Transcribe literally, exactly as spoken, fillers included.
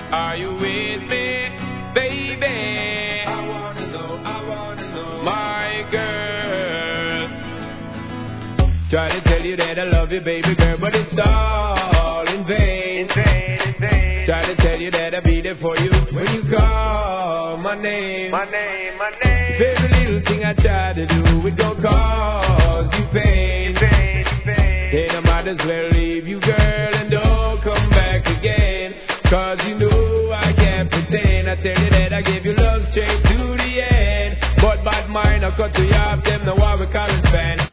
Are you with me, baby? I wanna know, I wanna know. My girl. Try to tell you that I love you, baby girl, but it's all in vain. In vain, in vain. Try to tell you that I'll be there for you when you call my name. My name, my name. Every little thing I try to do, it don't cause you pain. In vain, in vain. Then I might as well leave you, girl, and don't come back again. Cause you know I can't pretend. I tell you that I gave you love straight to the end, but bad mind I cut to your